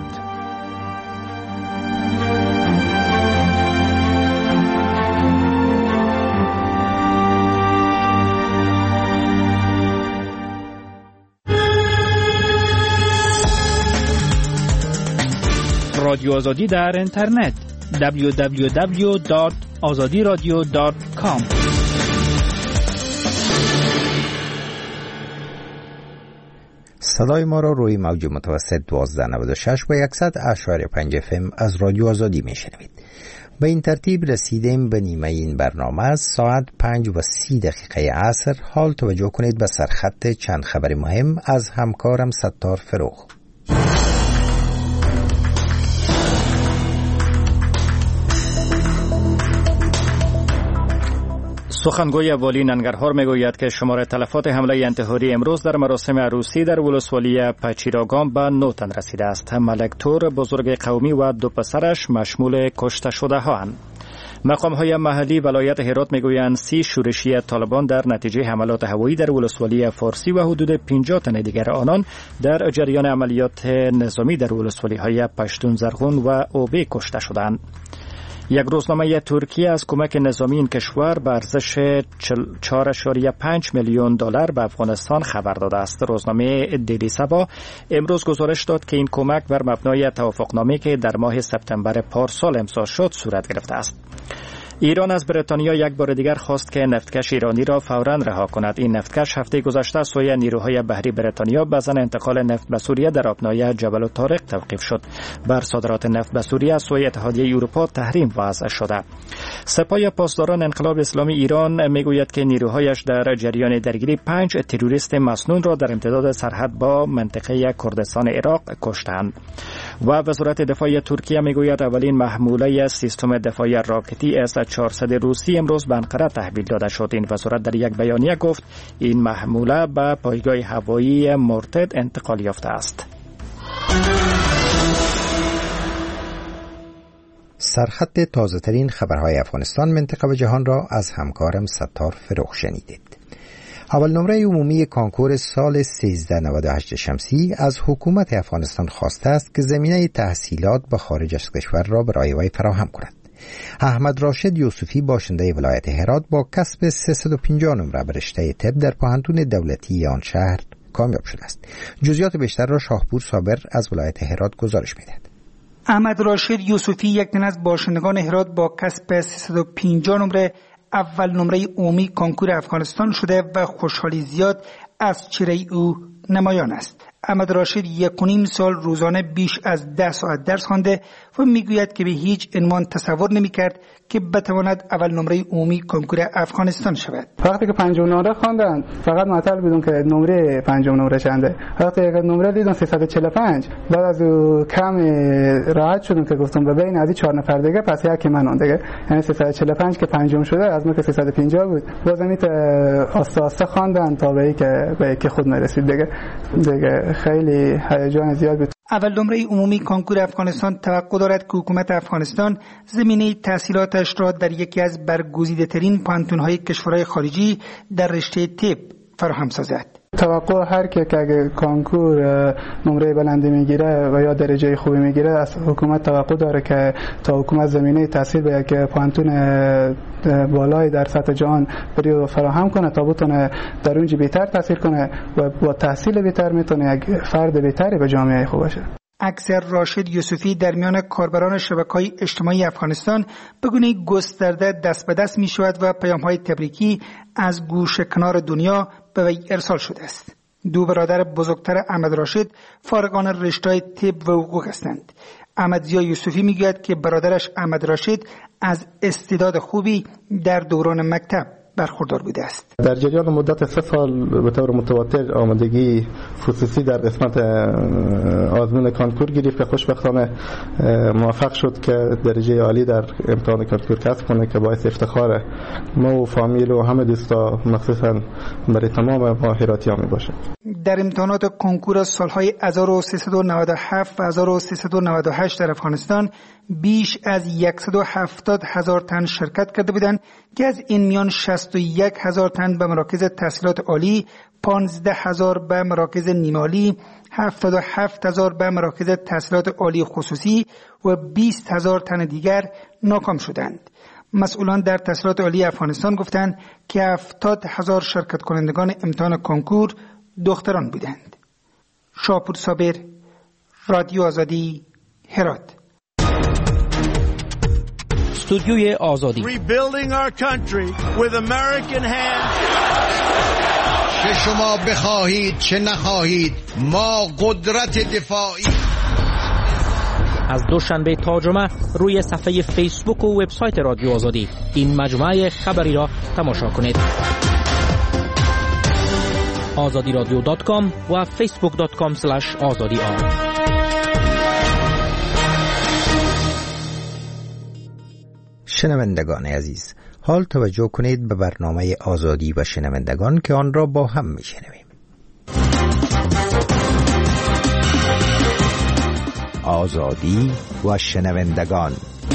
رادیو آزادی در اینترنت www.radioazadi.org azadiradio.com. صدای ما را روی موج متوسط 1296 و 100.5 FM از رادیو آزادی میشنوید. به این ترتیب رسیدیم به نیمه این برنامه. از ساعت 5:30 عصر حال توجه کنید به سرخط چند خبر مهم از همکارم ستار فروغ. سخنگوی والی ننگرهار میگوید که شمار تلفات حمله انتحاری امروز در مراسم عروسی در ولسوالی پچیراگام به 9 تن رسیده است. ملک تور بزرگ قومی و 2 پسرش مشمول کشته شده هاند. مقام‌های محلی ولایت هرات میگویند 30 شورشی طالبان در نتیجه حملات هوایی در ولسوالی فارسی و حدود 50 تن دیگر آنان در جریان عملیات نظامی در ولسوالی‌های پشتون زرغون و اوبه کشته شدند. یک روزنامه ترکیه از کمک نظامی این کشور به ارزش 4.5 میلیون دلار به افغانستان خبر داده است. روزنامه دیلی سبا امروز گزارش داد که این کمک بر مبنای توافقنامه‌ای که در ماه سپتامبر پارسال امضا شد صورت گرفته است. ایران از بریتانیا یک بار دیگر خواست که نفتکش ایرانی را فوراً رها کند. این نفتکش هفته گذشته سوی نیروهای بحری بریتانیا به ضمن انتقال نفت به سوریه در آبنای جبل الطارق توقیف شد. بر صادرات نفت به سوریه از سوی اتحادیه اروپا تحریم وضع شده. سپاه پاسداران انقلاب اسلامی ایران میگوید که نیروهایش در جریان درگیری 5 تروریست مسنون را در امتداد سرحد با منطقه کردستان عراق کشتند. و وزارت دفاع ترکیه میگوید اولین محموله سیستم دفاعی راکتی S-400 روسی امروز به انقره تحویل داده شد. این وزارت در یک بیانیه گفت این محموله به پایگاه هوایی مرتد انتقال یافته است. سرخط تازه ترین خبرهای افغانستان، منطقه و جهان را از همکارم ستار فروغ شنیدید. اول نمره عمومی کانکور سال 1398 شمسی از حکومت افغانستان خواسته است که زمینه تحصیلات به خارج از کشور را برای وی فراهم کند. احمد راشد یوسفی باشنده ولایت هرات با کسب 350 نمره به رشته طب در پوهنتون دولتی آن شهر کامیاب شده است. جزئیات بیشتر را شاهپور صابر از ولایت هرات گزارش می‌دهد. احمد راشد یوسفی یک تن از باشندگان هرات با کسب 350 نمره اول نمره عمومی کانکور افغانستان شده و خوشحالی زیاد از چهره او نمایان است. احمد راشد 1.5 سال روزانه بیش از 10 ساعت درس خوانده و میگوید که به هیچ عنوان تصور نمی‌کرد که بتواند اول نمره عمومی کنکور افغانستان شود. وقتی که پنجم نمره خواندن فقط معطل بودم که نمره پنجم نمره چنده. وقتی یک نمره دیدم 345 بعد از کم راحت شدم که گفتم به بین از 4 نفر دیگه پس یکی من اون دیگه، یعنی 345 که پنجم شده از ما که 350 بود. بازم آسته آسته خواندن تا به که خود نرسید دیگه خیلی هیجان زیاد بود. اول نمره عمومی کنکور افغانستان توقع دارد که حکومت افغانستان زمینه تحصیلاتش را در یکی از برگزیده‌ترین پوهنتون‌های کشورهای خارجی در رشته طب فراهم سازد. توقع هر که اگه کانکور نمره بلندی میگیره و یا درجه خوبی میگیره از حکومت توقع داره که تا حکومت زمینه تحصیل به یک پوهنتون بالای در سطح جهان بری فراهم کنه تا بتونه در اونجا بهتر تحصیل کنه و با تحصیل بهتر میتونه یک فرد بهتری به جامعه خوب باشه. اکثر راشد یوسفی در میان کاربران شبکه‌های اجتماعی افغانستان به گونه گسترده دست به دست می شود و پیام‌های تبریکی از گوشه کنار دنیا به وی ارسال شده است. دو برادر بزرگتر احمد راشد فارغان رشته‌های طب و حقوق هستند. احمد زیا یوسفی میگوید که برادرش احمد راشد از استعداد خوبی در دوران مکتب برخوردار بوده است. در جریان مدت 3 سال به طور متواتر آمادگی خصوصی در قسمت آزمون کانکور گرفت که خوشبختانه موفق شد که درجه عالی در امتحان کانکور کسب کنه که باعث افتخار ما و فامیل و همه دوستا مخصوصا برای تمام ما هراتیان می باشه. در امتحانات کنکور سالهای 1397 و 1398 در افغانستان بیش از 170,000 تن شرکت کرده بودند که از این میان 61,000 تن به مراکز تحصیلات عالی، 15,000 به مراکز نیمه عالی، 77,000 به مراکز تحصیلات عالی خصوصی و 20,000 تن دیگر ناکام شدند. مسئولان در تحصیلات عالی افغانستان گفتند که 70,000 شرکت کنندگان امتحان کنکور دختران بودند. شاپور صابر، رادیو آزادی، هرات. استودیوی آزادی. Rebuilding our country with American hands. چه شما بخواهید چه نخواهید ما قدرت دفاعی. از دوشنبه تا جمعه روی صفحه فیسبوک و وبسایت رادیو آزادی این مجموعه خبری را تماشا کنید. azadiradio.com و facebook.com/azadi. شنوندگان عزیز، حال توجه کنید به برنامه آزادی و شنوندگان که آن را با هم میشنویم. آزادی و شنوندگان.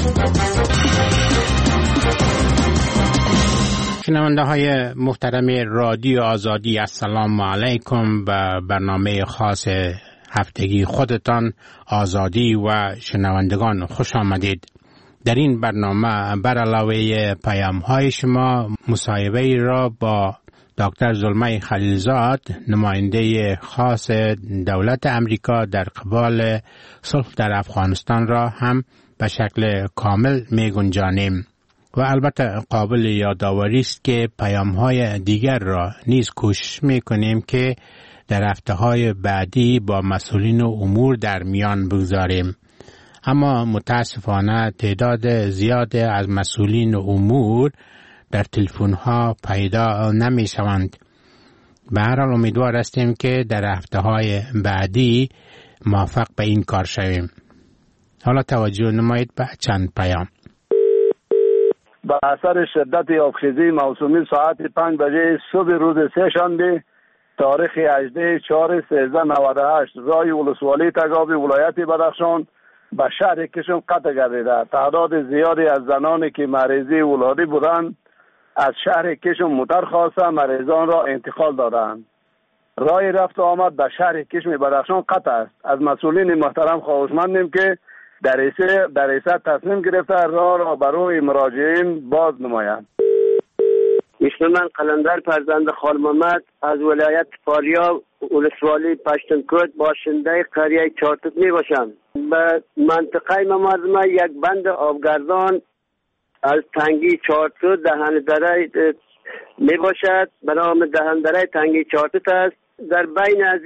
شنونده های محترم رادیو آزادی، السلام علیکم. به برنامه خاص هفتگی خودتان آزادی و شنوندگان خوش آمدید. در این برنامه بر علاوه پیام های شما مصاحبه را با دکتر زلمه خلیلزاد، نماینده خاص دولت امریکا در قبال صلح در افغانستان را هم به شکل کامل می گنجانیم و البته قابل یادآوری است که پیام های دیگر را نیز کوشش می کنیم که در هفته های بعدی با مسئولین امور در میان بگذاریم. اما متاسفانه تعداد زیاد از مسئولین امور در تلفن ها پیدا نمی شوند. به هر حال امیدوار هستیم که در هفته های بعدی موفق به این کار شویم. حالا توجه نمایید به چند پیام. با اثر شدت آبخیزی موسومی ساعت 5 بجه صبح روز سه‌شنبه تاریخ 18/4/1398 رای ولسوالی تگابی ولایت بدخشان به شهر کشم قطع گردیده. تعداد زیادی از زنانی که مریضی ولادی بودند از شهر کشم موتر خواسته مریضان را انتقال دادند. رای رفت و آمد به شهر کشم بدخشان قطع است. از مسئولین محترم خواهشمندیم که در ایسا تصمیم گرفته راه را برای مراجعین باز نمایند. اسم من قلندر فرزند خال محمد از ولایت فاریاب ولسوالی پشتونکوت باشنده قریه چارتوت می باشم. به منطقه ما یک بند آبگردان از تنگی چارتوت دهن دره می باشد. به نام دهن دره تنگی چارتوت است. در بین از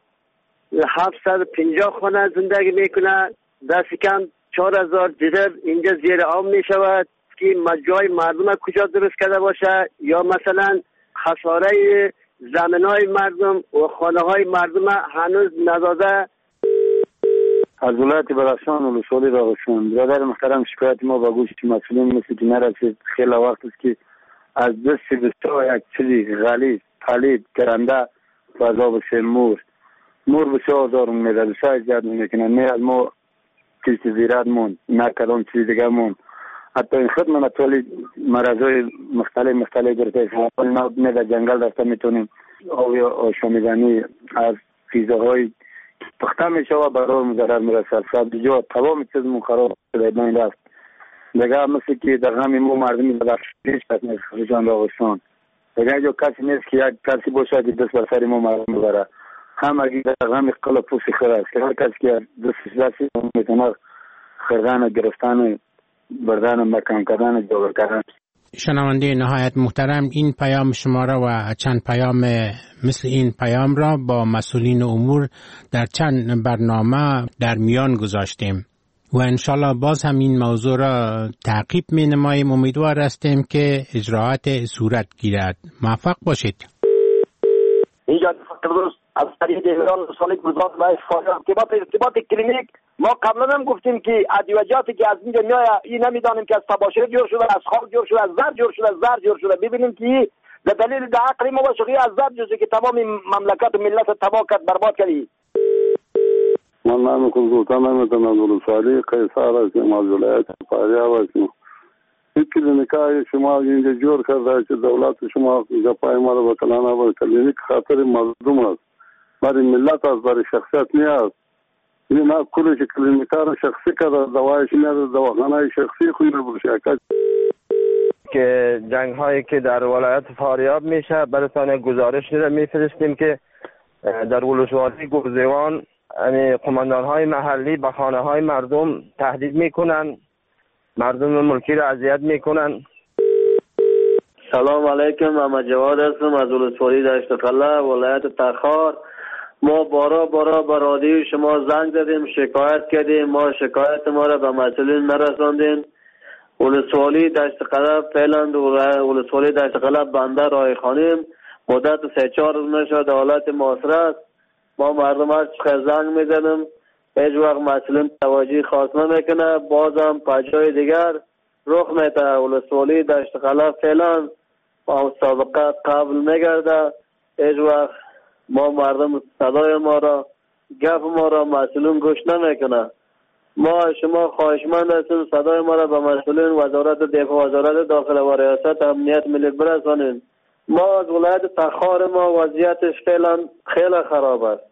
750 خانه زندگی می کند. دست کم 4000 جدر اینجا زیر آب می شود که جای مردم کجا درست کرده باشه یا مثلا خساره زمینای مردم و خانه های مردم هنوز نداده. از ولایت بدخشان ولسوالی راغشون برادر محترم شکایت ما با گوش مسئولین مثل که نرسید. خیلی وقت است که از دست بسیار یک چیزی غلیظ پلید گرنده و عذاب مور بسیار دارم میده بسیار زیاد میکنه. نه از ما چیزی زیراد مون نه کدام چیز دیگه مون حتی این خود من اطولی مرضای مختلف گرفته نه در جنگل رفته میتونیم آشامیدنی از فیزاهای پخته میشه و برای مضرر میرسد. سبزیجات تمام چیزمون خراب شده بین رفت دیگه مثل که در همین مو مردمی بدخشان کس نیست خریجان راغستان دیگه جو کسی نیست که یک کسی باشه که دست بر سر ما مردم ببره. همگی در همین قلب پوسی خیر است که هر کسی که دستی میتونه خردن گرفتن بردن مکان کردن جابر کردن. شنونده نهایت محترم، این پیام شما را و چند پیام مثل این پیام را با مسئولین امور در چند برنامه در میان گذاشتیم و انشالله باز هم این موضوع را تعقیب می نماییم. امیدوار هستیم که اجراعات صورت گیرد. موفق باشید. اینجا از طریق ایران سالی گذار و فاریاب که با ارتباط کلینیک ما قبلا هم گفتیم که ادویجاتی که از اینجا میاد این نمیدانیم که از تباشر جور شده، از خاک جور شده، از زر جور شده ببینیم که به دلیل د عقل ما باشقی از زر جور که تمام مملکت و ملت تباه کرد برباد کردی. من کنسولتان نمیتونم ولسوالی قیصر هستیم از ولایت فاریاب هستیم. این کلینیکای شما اینجا جور کرده که دولت شما جپای ما رو بکنانه با کلینیک خاطر مردم است برای ملت است برای شخصیت نیست. این کلش کلینیکا رو شخصی کرده دوایش نیست دواخانه شخصی خوی رو برشکت که جنگ هایی که در ولایت فاریاب میشه براتون گزارش میفرستیم که در ولسوالی گرزیوان یعنی قماندان های محلی به خانه های مردم تهدید میکنن مردم ملکی را اذیت میکنن. سلام علیکم، محمد جواد هستم از ولسوالی دشت قلعه ولایت تخار. ما بارا به رادیو شما زنگ زدیم، شکایت کردیم، ما شکایت ما را به مسئولین نرساندین. ولسوالی دشت قلعه فعلا ولسوالی دشت قلعه بنده رای خانیم مدت 3-4 روز نشد، حالت محاصره است. ما مردم هر چقدر زنگ میزنیم هیچ وقت مسئولین توجه خاص نمیکنه، بازم پجای دیگر رخ میده. ولسوالی دشت قلعه فعلا با سابقه قبل میگرده، هیچ وقت ما مردم صدای ما را گپ ما را مسئولین گوش نمیکنه. ما شما خواهشمند هستیم صدای ما را به مسئولین وزارت دفاع، وزارت داخله و ریاست امنیت ملی برسانید. ما از ولایت تخار ما وضعیتش فعلا خیلی خراب است.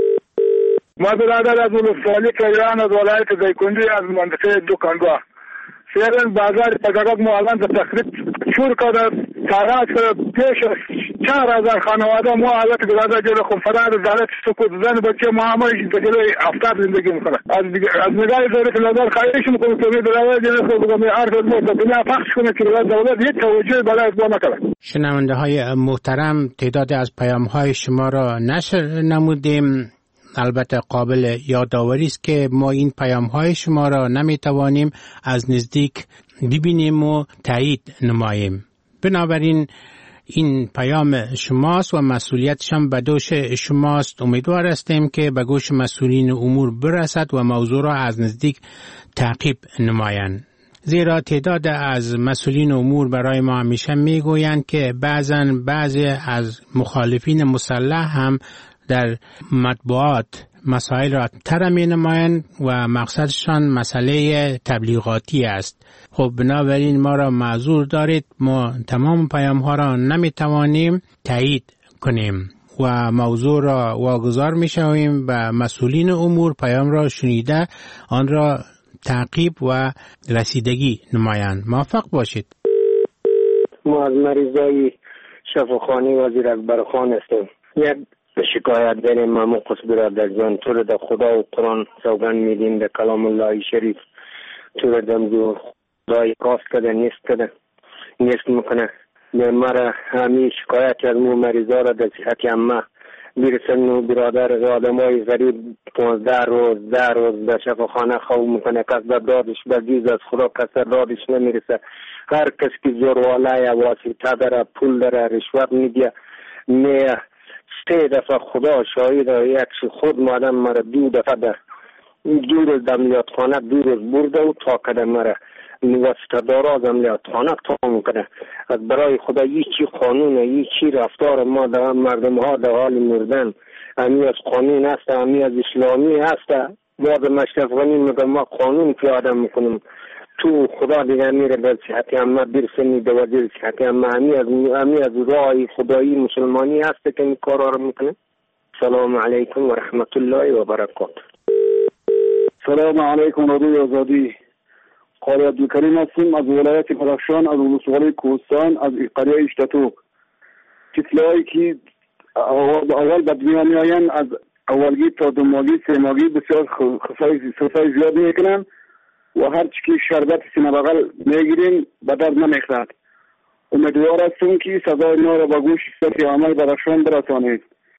ما برادر از ولسوالی کیران از ولایت دایکنډي از منطقه دوکانگاه فعلا بازار پگاگاگ ما الان تخریب شروع کرده. تاراج پیش 4000 خانواده ما حالت برادر جلو خفراد عدالت سکوت زن بچه ما همه جلوی افتاد زندگی میکنه. از نگاه دولت لازم خواهش میکنم که برادر جلو خود عرض موت بنا پخش کنه که دولت یک توجه برای ما نکنه. شنونده های محترم، تعدادی از پیام های شما را نشر نمودیم. البته قابل یادآوری است که ما این پیام های شما را نمیتوانیم از نزدیک ببینیم و تایید نماییم. بنابراین این پیام شماست و مسئولیتش هم به دوش شماست. امیدوار هستیم که به گوش مسئولین امور برسد و موضوع را از نزدیک تعقیب نمایند. زیرا تعداد از مسئولین امور برای ما همیشه میگویند که بعضی از مخالفین مسلح هم در مطبوعات مسائل را ترمی نمایند و مقصدشان مسئله تبلیغاتی است. خب بنابراین ما را معذور دارید، ما تمام پیام ها را نمیتوانیم تایید کنیم و موضوع را واگذار میشویم به مسئولین امور پیام را شنیده آن را تعقیب و رسیدگی نمایند. موفق باشید. ما از مریضای شفاخانه وزیر اکبرخان هستیم. یک شکایت داریم مامو قص برادر جان، تو را در خدا و قرآن سوگند میدیم، در کلام الله شریف تو را دمزور خدای کاست کده نیست میکنه. مرا همی شکایت از مو مریضا را در صحت عامه برسن. برادر آدمای غریب 15 روز در شفاخانه خواب میکنه، کس در دادش بزیز از خدا کس دادش نمیرسه. هر کس که زورواله واسطه داره، پول داره، رشوت میده. 3 دفعه خدا شاهد یک خود مادم مرا 2 دفعه در 2 روز عملیاتخانه 2 روز برده و تا کده مرا واسطه دارا از عملیاتخانه تا میکنه. از برای خدا هیچی قانون هیچی رفتار ما در مردم ها در حال مردن همی از قانون هست، همی از اسلامی هست. بعد مشرف غنی میگه ما قانون پیاده میکنیم، تو خدا دیگه میره در صحت عامه برسنی در وزیر صحت عامه. همی از راه خدایی مسلمانی هست که این کارا رو میکنه. سلام علیکم و رحمت الله و برکاته. سلام علیکم رادیو آزادی. قاری عبدالکریم هستیم از ولایت بدخشان، از ولسوالی کوهستان، از قریه اشتاتوق. طفلایی که اول به دنیا میآیند از اولگی تا دوماگی سهماگی بسیار خصای زیاد میکنن و هر چی که شربت سینه بغل میگیریم به درد نمیخورد. امیدوار هستیم که صدای ما را به گوش صوتی عامه بدخشان برسانید.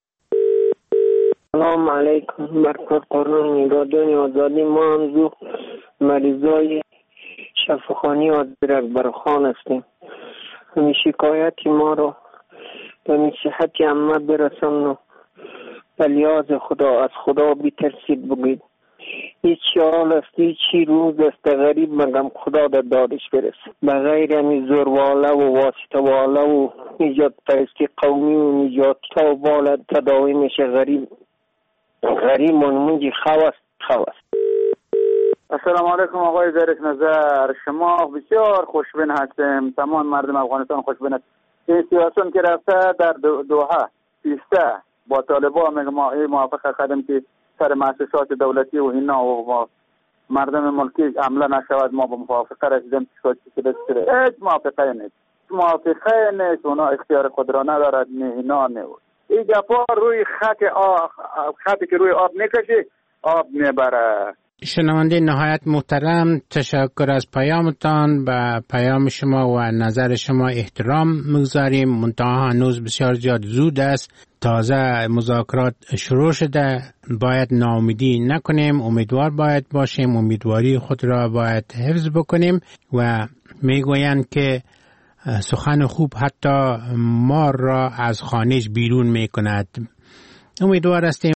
سلام علیکم برکات قرآن رادیو آزادی. ما هم مریضای شفاخانه وزیر اکبرخان هستیم. همین شکایتی ما را به صحت عامه برسان و به لیاز خدا از خدا بی‌ترسید بگید. هیچی حال است، هیچی روز است غریب مگم خدا در دادش برسه. بغیر همی زورواله و واسطه واله و نجات پرستی قومی و نجات تا واله تداوی میشه. غریب منجی خواست. السلام علیکم آقای زیرک نظر، شما بسیار خوشبین هستیم، تمام مردم افغانستان خوشبین است. این سیاسون که رفته در دوحه پیسته با طالبان میگه ما موافقه کردیم که سر مؤسسات دولتی و اینا و مردم ملکی عمله نشود. ما با موافقه رسیدیم که هیچ موافقه نیست. اونا اختیار خود را ندارد. نه اینا نه این گپا روی خطی که روی آب نکشی آب میبره. شنونده نهایت محترم، تشکر از پیامتان. و پیام شما و نظر شما احترام می‌گذاریم. منتها هنوز بسیار زیاد زود است، تازه مذاکرات شروع شده. باید ناامیدی نکنیم، امیدوار باید باشیم، امیدواری خود را باید حفظ بکنیم. و میگویند که سخن خوب حتی مار را از خانه‌اش بیرون میکند. امیدوار هستیم